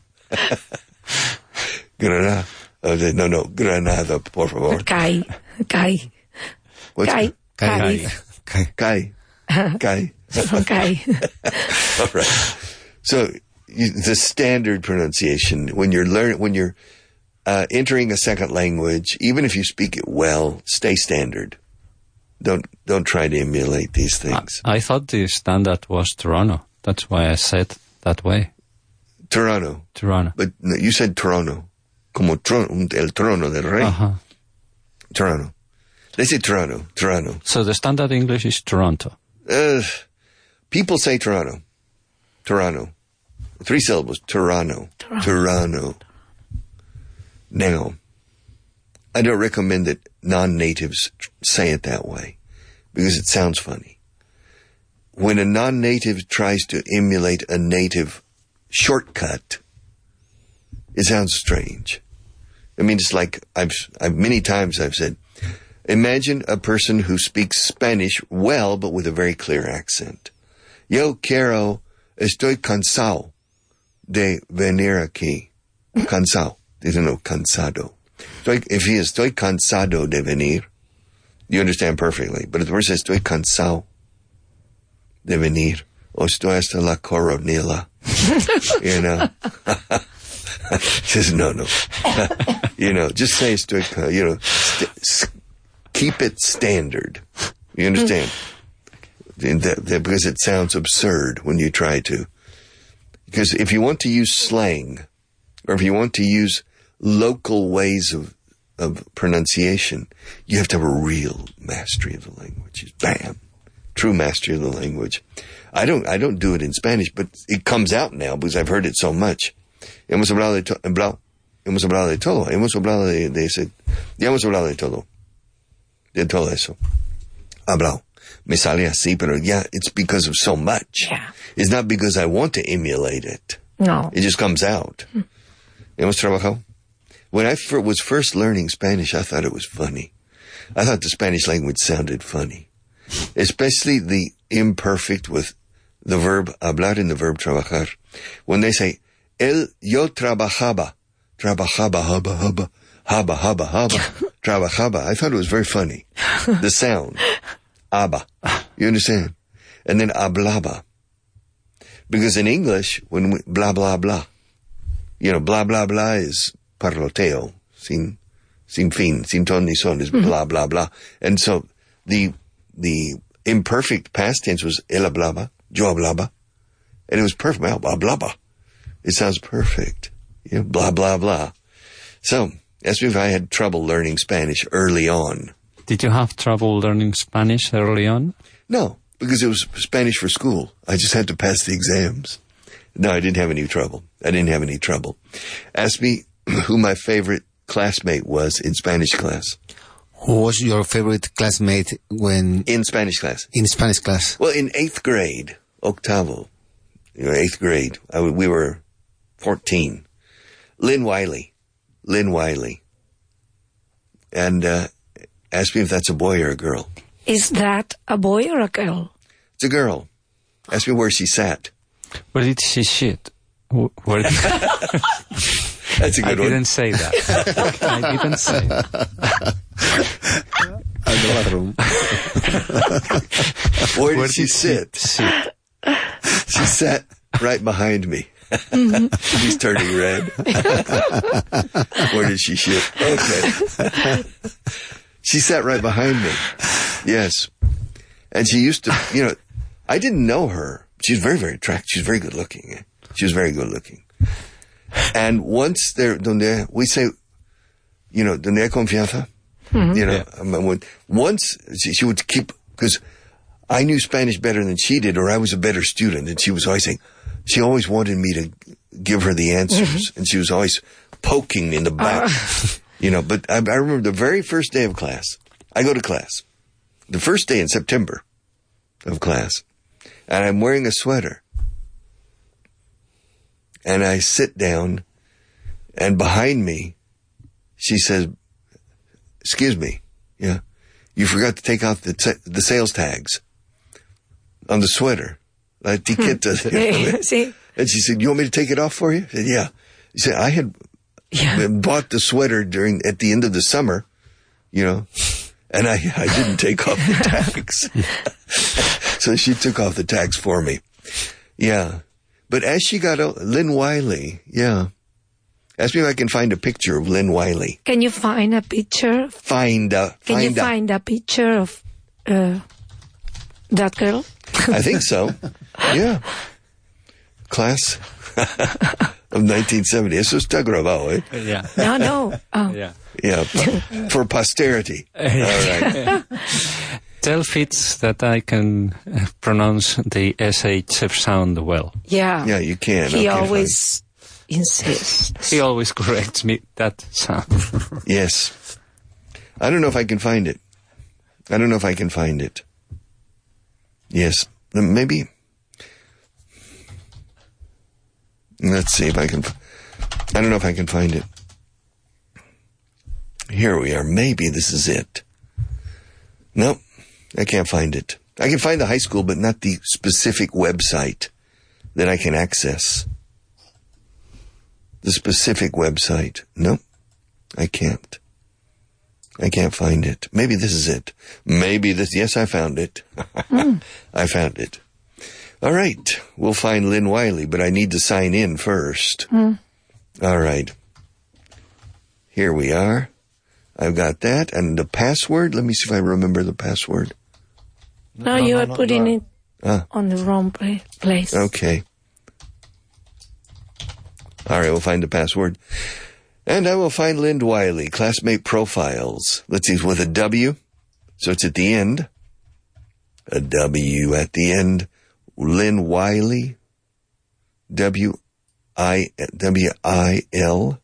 Granada. Oh, no, no, Granada, por favor. Kai, Kai, What's Kai, Kai, Kai, Kai, Kai. Kai. All right. So you, the standard pronunciation when you're learn when you're uh, entering a second language, even if you speak it well, stay standard. Don't don't try to emulate these things. I, I thought the standard was Toronto. That's why I said that way. Toronto. Toronto. But no, you said Toronto. Como tron, el trono del rey. Uh-huh. Toronto. They say Toronto. Toronto. So the standard English is Toronto. Uh, people say Toronto. Toronto. Three syllables. Toronto. Toronto. Toronto. Now, I don't recommend that non-natives say it that way because it sounds funny. When a non-native tries to emulate a native shortcut, it sounds strange. I mean, it's like I've, I've many times I've said, imagine a person who speaks Spanish well, but with a very clear accent. Yo quiero, estoy cansado de venir aquí. Cansado. They don't know cansado. Estoy, if he is, estoy cansado de venir, you understand perfectly. But if the person says, estoy cansado de venir, o estoy hasta la coronilla, you know, says, no, no. You know, just say estoy, you know, st- keep it standard. You understand? The, the, because it sounds absurd when you try to. Because if you want to use slang, or if you want to use local ways of of pronunciation, you have to have a real mastery of the language. Bam. True mastery of the language. I don't I don't do it in Spanish, but it comes out now because I've heard it so much. Hemos hablado de todo. Hemos hablado de todo. Hemos hablado de, de ese. Ya hemos hablado de todo. De todo eso. Hablado. Me sale así, pero yeah, it's because of so much. Yeah. It's not because I want to emulate it. No. It just comes out. Hmm. Hemos trabajado. When I f- was first learning Spanish, I thought it was funny. I thought the Spanish language sounded funny. Especially the imperfect with the verb hablar and the verb trabajar. When they say, él, yo trabajaba, trabajaba, haba, haba, haba, haba, haba, trabajaba. I thought it was very funny. The sound. Aba. You understand? And then hablaba. Because in English, when we, blah, blah, blah, you know, blah, blah, blah is parloteo, sin, sin fin, sin ton ni son, is blah, blah, blah. And so the, the imperfect past tense was él hablaba, yo hablaba, and it was perfect. Well, blah, blah, blah. It sounds perfect. You know, blah, blah, blah. So, ask me if I had trouble learning Spanish early on. Did you have trouble learning Spanish early on? No, because it was Spanish for school. I just had to pass the exams. No, I didn't have any trouble. I didn't have any trouble. Ask me who my favorite classmate was in Spanish class. Who was your favorite classmate when... In Spanish class. In Spanish class. Well, in eighth grade, octavo, you know, eighth grade, I, we were fourteen. Lynn Wiley. Lynn Wiley. And uh, ask me if that's a boy or a girl. Is that a boy or a girl? It's a girl. Ask me where she sat. Where did she shit? Where did... That's a good I one. didn't say that. I didn't say that. Where did Where she did sit? She, sit? She sat right behind me. She's turning red. Where did she shit? Okay. She sat right behind me. Yes. And she used to, you know, I didn't know her. She was very, very attractive. She was very good looking. She was very good looking. And once there, donde we say, you know, donde hay confianza, Mhm. you know, um, when, once she, she would keep, because I knew Spanish better than she did, or I was a better student, and she was always saying, she always wanted me to give her the answers, and she was always poking me in the back, you know. But I, I remember the very first day of class, I go to class, the first day in September of class, and I'm wearing a sweater, and I sit down, and behind me, she says, excuse me, yeah, you forgot to take off the t- the sales tags on the sweater. La etiqueta. You know? Sí. And she said, you want me to take it off for you? I said, yeah. She said, I had Yeah. bought the sweater during, at the end of the summer, you know, and I, I didn't take off the tags. So she took off the tags for me. Yeah. But as she got out, Lynn Wiley, yeah. Ask me if I can find a picture of Lynn Wiley. Can you find a picture? Find a, Can find you a, find a picture of uh, that girl? I think so. Yeah. Class of nineteen seventy. Eso está grabado, eh? Yeah. No, no. Oh. Yeah. Yeah. po- For posterity. All right. Tell Fitz that I can uh, pronounce the S H sound well. Yeah. Yeah, you can. He Okay, always insists. He always corrects me that sound. Yes. I don't know if I can find it. I don't know if I can find it. Yes. Maybe. Let's see if I can. I don't know if I can find it. Here we are. Maybe this is it. Nope. I can't find it. I can find the high school, but not the specific website that I can access. The specific website. Nope. I can't. I can't find it. Maybe this is it. Maybe this. Yes, I found it. Mm. I found it. All right. We'll find Lynn Wiley, but I need to sign in first. Mm. All right. Here we are. I've got that. And the password. Let me see if I remember the password. No, you are putting it Ah. on the wrong pla- place. Okay. All right, we'll find the password. And I will find Lynn Wiley, classmate profiles. Let's see, with a W. So it's at the end. A W at the end. Lynn Wiley. W I W I L.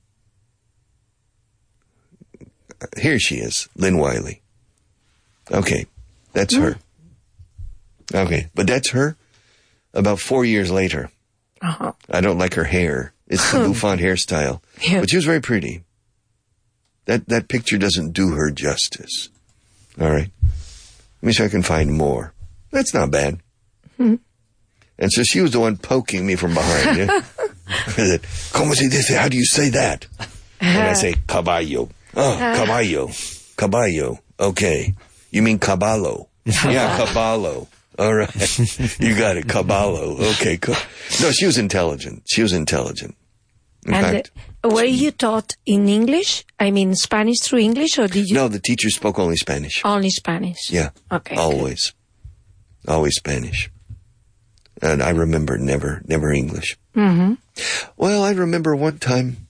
Here she is, Lynn Wiley. Okay, that's Mm. her. Okay, but that's her about four years later. Uh-huh. I don't like her hair. It's the bouffant hairstyle. Yeah. But she was very pretty. That that picture doesn't do her justice. All right. Let me see if I can find more. That's not bad. Hmm. And so she was the one poking me from behind. Yeah? Como se dice? How do you say that? And I say, caballo. Oh, caballo. Caballo. Okay. You mean caballo. Yeah, caballo. All right. You got it. Caballo. Okay. Co- no, she was intelligent. She was intelligent. In and fact, uh, were you taught in English? I mean, Spanish through English, or did you no, the teacher spoke only Spanish. only Spanish? Yeah. Okay. Always. Always Spanish. And I remember never, never English. Mm-hmm. Well, I remember one time,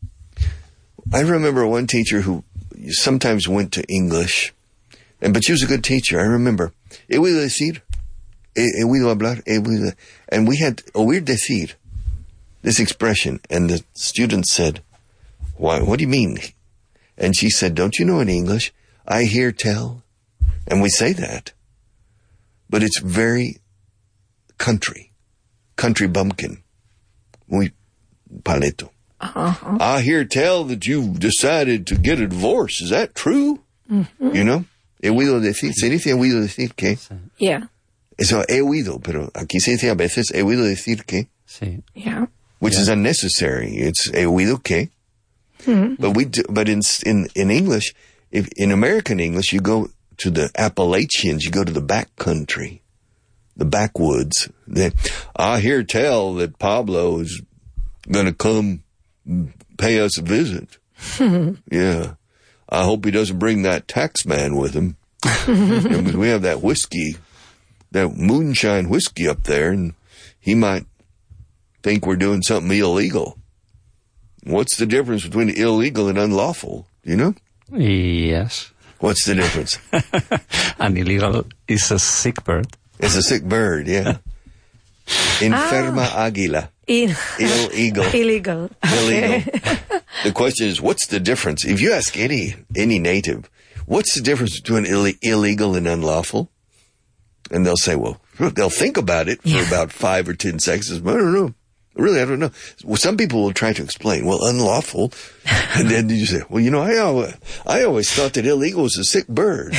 I remember one teacher who sometimes went to English, and but she was a good teacher. I remember. He oído decir, he oído hablar, he oído, and we had oír decir, this expression, and the student said, "Why? What do you mean?" And she said, "Don't you know in English, I hear tell," and we say that, but it's very country, country bumpkin, muy paleto. Uh-huh. I hear tell that you've decided to get a divorce. Is that true? Mm-hmm. You know? He oído decir, se dice he oído decir que. Yeah. Eso he oído, pero aquí se dice a veces he oído decir que. Sí. Yeah. Which Yeah. is unnecessary. It's he oído que. Hmm. But we do, but in, in, in English, if, in American English, you go to the Appalachians, you go to the back country, the backwoods. They, I hear tell that Pablo is gonna come pay us a visit. Yeah. I hope he doesn't bring that tax man with him. Because we have that whiskey, that moonshine whiskey up there, and he might think we're doing something illegal. What's the difference between illegal and unlawful? Do you know? Yes. What's the difference? An illegal is a sick bird. It's a sick bird, yeah. Enferma Ah. águila. In- Illegal. Illegal. Illegal. The question is, what's the difference? If you ask any any native, what's the difference between Ill- illegal and unlawful? And they'll say, well, they'll think about it for Yeah. about five or ten seconds. I don't know. Really, I don't know. Well, some people will try to explain, well, unlawful. And then you say, well, you know, I always, I always thought that illegal was a sick bird.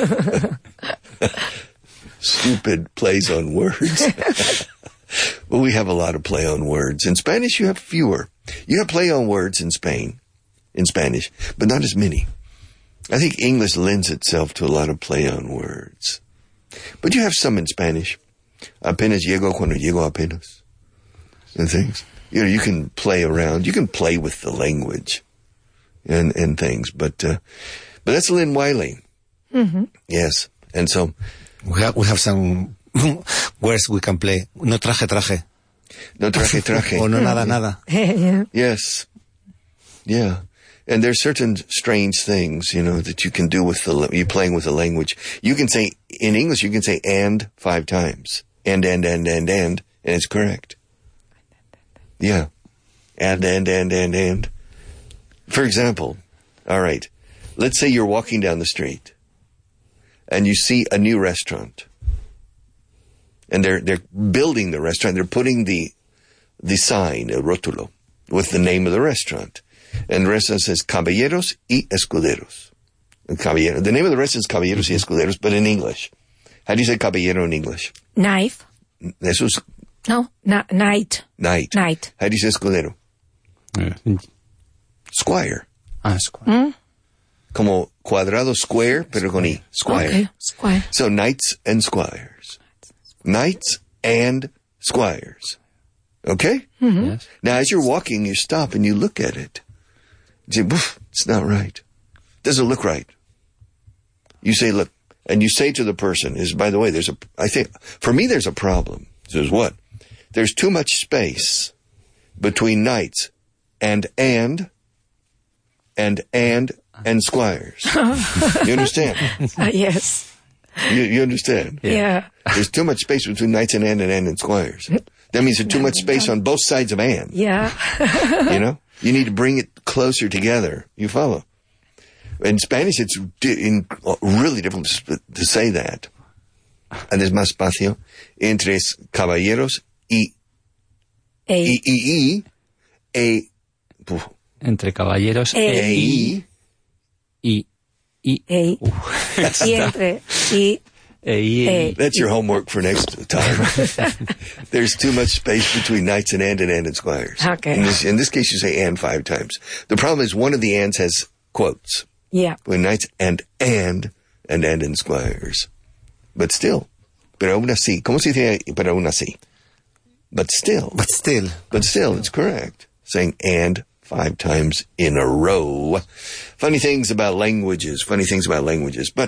Stupid plays on words. Well, we have a lot of play on words. In Spanish, you have fewer. You have play on words in Spain, in Spanish, but not as many. I think English lends itself to a lot of play on words. But you have some in Spanish. Apenas llego cuando llego apenas. And things. You know, you can play around. You can play with the language and, and things. But, uh, but that's Lynn Wiley. Mm-hmm. Yes. And so. We have, we have some words we can play. No traje, traje. No traje, traje. O no nada, nada. Yeah. Yes. Yeah. And there's certain strange things, you know, that you can do with the, you playing with the language. You can say, in English, you can say and five times. And, and, and, and, and, and it's correct. Yeah. And, and, and, and, and. For example, all right, let's say you're walking down the street and you see a new restaurant. And they're, they're building the restaurant. They're putting the, the sign, a rótulo, with the name of the restaurant. And the restaurant says Caballeros y Escuderos. And caballero, the name of the restaurant is Caballeros y Escuderos, but in English. How do you say caballero in English? Knife. Eso es No, na- night. Knight. Knight. How do you say escudero? Yeah. Squire. Ah, square. Mm? Como cuadrado square, pero con I. Squire. Okay, squire. So knights and squires. Knights and squires. Okay? Mm-hmm. Yes. Now, as you're walking, you stop and you look at it. You say, "Boof, it's not right. Doesn't look right." You say, look, and you say to the person, is, by the way, there's a, I think, for me, there's a problem. Says what? There's too much space between knights and, and, and, and, and squires. You understand? Uh, yes. You, you understand? Yeah. Yeah. There's too much space between knights and and and and and squires. That means there's too much space on both sides of and. Yeah. You know? You need to bring it closer together. You follow? In Spanish, it's di- in, uh, really difficult to, to say that. And there's más espacio entre caballeros y A. y, y, y, e, uf, Entre caballeros E. e, y, y y A. Y entre y e y. A. That's your homework for next time. There's too much space between knights and and and and and squires. Okay. In this, in this case, you say and five times. The problem is one of the ands has quotes. Yeah. Between knights and and and and and squires. But still. Pero aún así. ¿Cómo se dice pero aún así? But still. But still. But still, it's correct. Saying and five times in a row. Funny things about languages. Funny things about languages. But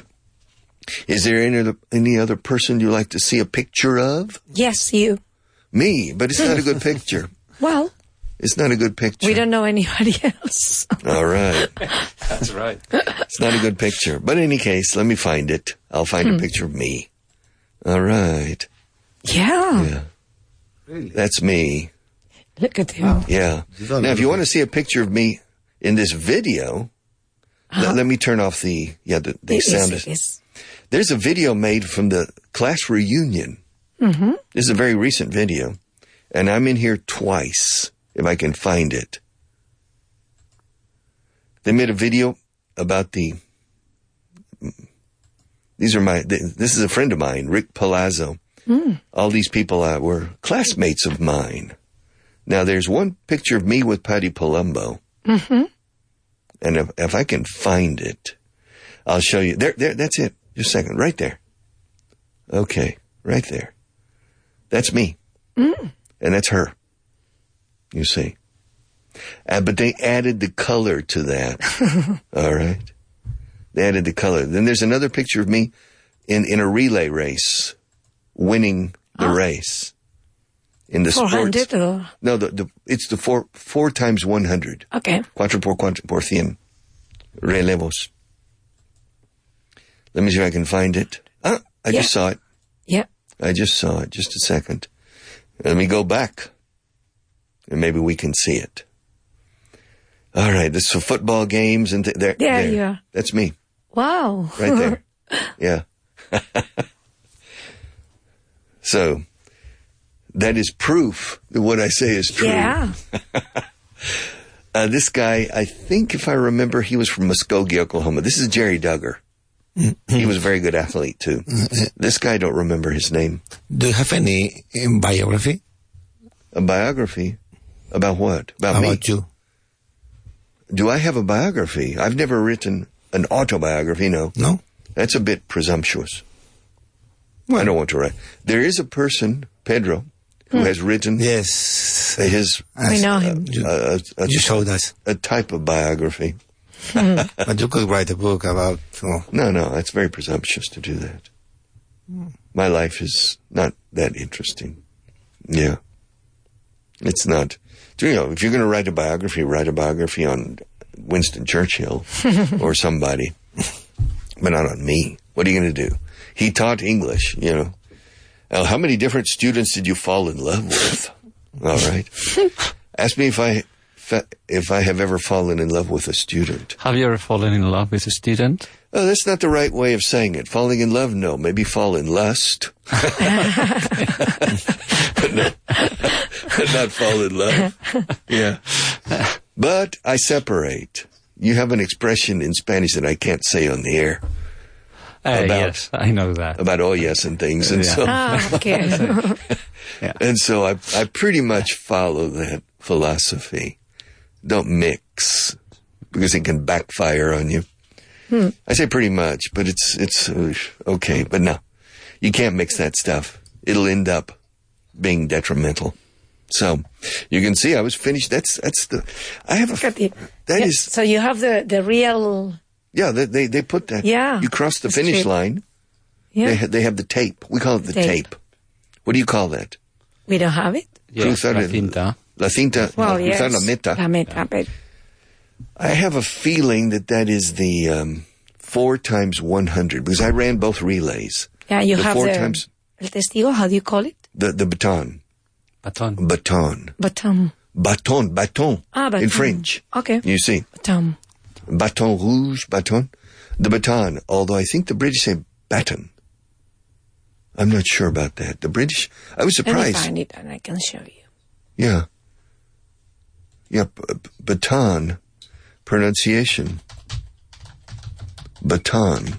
is there any other, any other person you like to see a picture of? Yes, you. Me. But it's not a good picture. Well, It's not a good picture. we don't know anybody else. All right. That's right. It's not a good picture. But in any case, let me find it. I'll find Hmm. a picture of me. All right. Yeah. Yeah. That's me. Look at him. Yeah. don't Now, if look you want to see a picture of me in this video, let, let me turn off the, yeah, the, the It is, sound. it is. There's a video made from the class reunion. Mm-hmm. This is a very recent video. And I'm in here twice, if I can find it. They made a video about the, these are my, this is a friend of mine, Rick Palazzo. Mm. All these people uh, were classmates of mine. Now, there's one picture of me with Patty Palumbo. Mm-hmm. And if, if I can find it, I'll show you. There, there, that's it. Just a second. Right there. Okay. Right there. That's me. Mm. And that's her. You see. Uh, but they added the color to that. All right. They added the color. Then there's another picture of me in, in a relay race, winning the Oh. race. In the four hundred sports, or? no, the, the it's the four four times one hundred. Okay. Cuatro por cuatro por cien. Relevos. Let me see if I can find it. Ah, I Yeah. just saw it. Yeah. I just saw it. Just a second. Let me go back, and maybe we can see it. All right, this is for football games and th- there. There there. you are. That's me, Wow. right there. Yeah. So that is proof that what I say is true. Yeah. Uh, this guy, I think, if I remember, he was from Muskogee, Oklahoma. This is Jerry Duggar. He was a very good athlete too. This guy, I don't remember his name. Do you have any um, biography? A biography about what? About, me? About you? Do I have a biography? I've never written an autobiography, no. No? That's a bit presumptuous. I don't want to write. There is a person, Pedro, who Hmm. has written Yes. his We know him. a, a, a, You showed us. a type of biography. But you could write a book about... Oh. No, no, it's very presumptuous to do that. My life is not that interesting. Yeah. It's not. You know, if you're going to write a biography, write a biography on Winston Churchill or somebody, but not on me. What are you going to do? He taught English, you know. Now, how many different students did you fall in love with? All right. Ask me if I if I have ever fallen in love with a student. Have you ever fallen in love with a student? Oh, that's not the right way of saying it. Falling in love, no. Maybe fall in lust. but, no, but not fall in love. Yeah. But I separate. You have an expression in Spanish that I can't say on the air. Uh, About- yes, I know that. About oh yes and things. And Yeah. so, Ah, okay. Yeah. and so I, I pretty much follow that philosophy. Don't mix because it can backfire on you. Hmm. I say pretty much, but it's, it's uh, okay. But no, you can't mix that stuff. It'll end up being detrimental. So you can see I was finished. That's, that's the, I have a, Look at it. that Yeah, is, So you have the, the real... yeah, they, they, they put that. Yeah, You cross the that's finish true. line. Yeah. They, ha- they have the tape. We call it the tape. Tape. What do you call that? We don't have it? Yes, Cruzar la el- cinta. La cinta. Well, cruzar yes. la meta. La meta, but I have a feeling that that is the um, four times one hundred because I ran both relays. yeah, you the have four the... times El testigo, how do you call it? the the baton, Baton. baton, Baton. baton, baton. Ah, baton. In French. Okay. You see, Baton. baton rouge, baton, the baton. Although I think the British say baton. I'm not sure about that. The British. I was Let me surprised. find it and I can show you. Yeah. Yeah, b- b- baton pronunciation. Baton.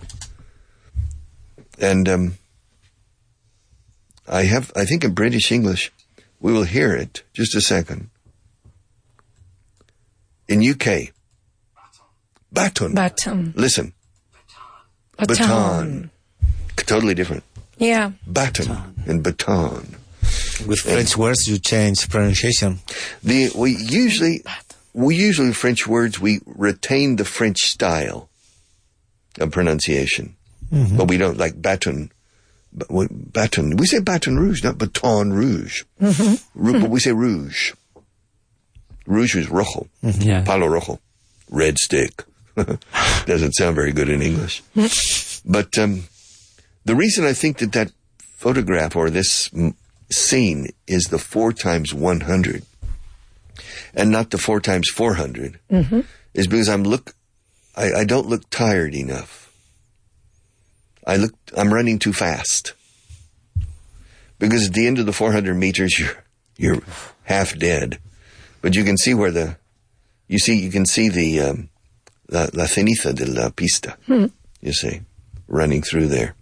And um, I have, I think in British English, we will hear it. Just a second. In U K, baton. Baton. Listen, Baton. baton. Totally different. Yeah. Baton and baton. With French words, you change pronunciation. The we usually we usually French words we retain the French style of pronunciation, Mhm. but we don't like baton. But we- Baton. We say Baton Rouge, not Baton Rouge. Mhm. Ru- But we say rouge. Rouge is rojo. Yeah. Palo rojo. Red stick. Doesn't sound very good in English. But um, the reason I think that that photograph or this mm, scene is the four times one hundred and not the four times four hundred Mm-hmm. is because I'm look, I, I don't look tired enough. I look, I'm running too fast. Because at the end of the four hundred meters, you're, you're half dead. But you can see where the, you see, you can see the, um, la, la ceniza de la pista. Hmm. You see, running through there.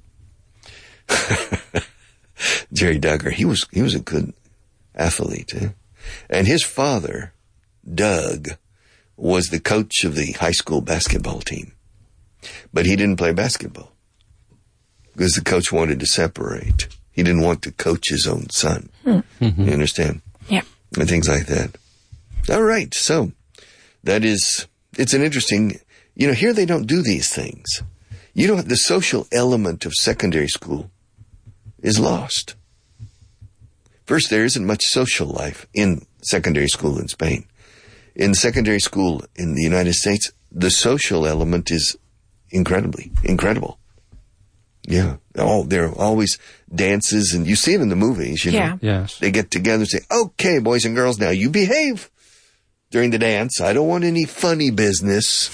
Jerry Duggar, he was, he was a good athlete. Eh? And his father, Doug, was the coach of the high school basketball team. But he didn't play basketball because the coach wanted to separate. He didn't want to coach his own son. Hmm. You understand? Yeah. And things like that. All right. So that is, it's an interesting, you know, here they don't do these things. You don't, the social element of secondary school is lost. First, there isn't much social life in secondary school in Spain. In secondary school in the United States, the social element is incredibly, incredible. Yeah. Oh, there are always dances, and you see it in the movies, you Yeah. know. Yes. They get together and say, okay, boys and girls, now you behave during the dance. I don't want any funny business.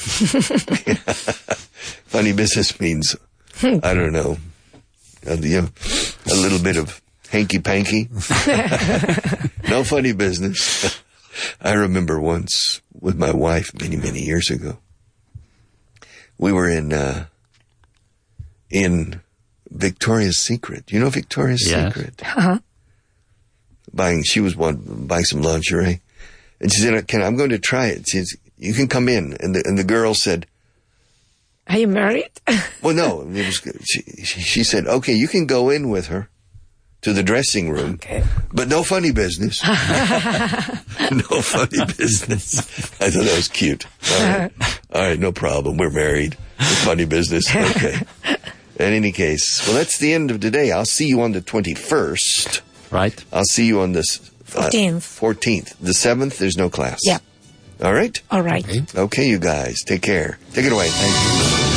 Funny business means, I don't know, a, you know, a little bit of hanky-panky. No funny business. I remember once with my wife many, many years ago. We were in, uh, in Victoria's Secret. You know Victoria's Yes. Secret? Uh-huh. Buying, she was one, buying some lingerie. And she said, "Can I'm going to try it." She says, "You can come in." And the, and the girl said, Are you married? well, no, it was, she, she said, "Okay, you can go in with her to the dressing room, Okay. but no funny business." No funny business. I thought that was cute. All right. All right, no problem. We're married. No funny business. Okay. In any case, well, that's the end of today. I'll see you on the twenty-first. Right. I'll see you on the uh, fourteenth. fourteenth. The seventh, there's no class. Yeah. All right? All right. Okay. Okay, you guys. Take care. Take it away. Thank you.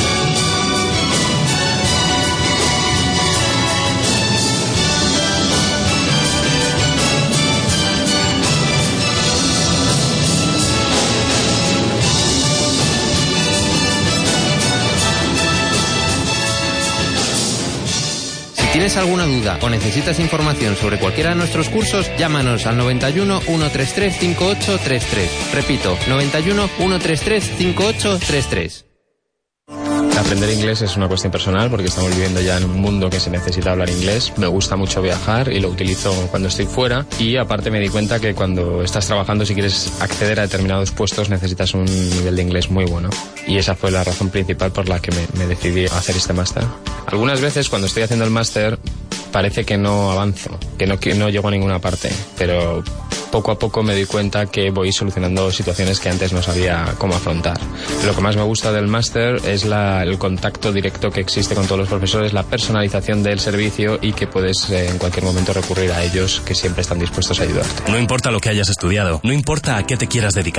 Si tienes alguna duda o necesitas información sobre cualquiera de nuestros cursos, llámanos al noventa y uno, ciento treinta y tres, cincuenta y ocho treinta y tres. Repito, noventa y uno, ciento treinta y tres, cincuenta y ocho treinta y tres. Aprender inglés es una cuestión personal porque estamos viviendo ya en un mundo que se necesita hablar inglés. Me gusta mucho viajar y lo utilizo cuando estoy fuera, y aparte me di cuenta que cuando estás trabajando, si quieres acceder a determinados puestos, necesitas un nivel de inglés muy bueno, y esa fue la razón principal por la que me, me decidí a hacer este máster. Algunas veces cuando estoy haciendo el máster parece que no avanzo, que no, que no llego a ninguna parte, pero poco a poco me doy cuenta que voy solucionando situaciones que antes no sabía cómo afrontar. Lo que más me gusta del máster es la, el contacto directo que existe con todos los profesores, la personalización del servicio, y que puedes eh, en cualquier momento recurrir a ellos, que siempre están dispuestos a ayudarte. No importa lo que hayas estudiado, no importa a qué te quieras dedicar.